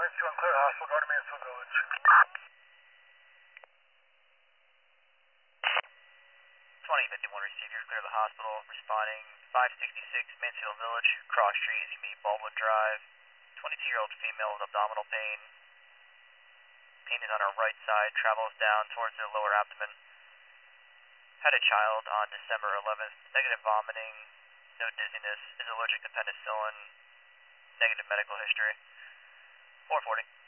2 clear hospital, go to Mansfield Village. 2051 received, you're clear of the hospital, responding 566 Mansfield Village, cross street as you meet Baldwin Drive. 22-year-old female with abdominal pain. Pain is on her right side, travels down towards the lower abdomen. Had a child on December 11th, negative vomiting, no dizziness, is allergic to penicillin, negative medical history. 440.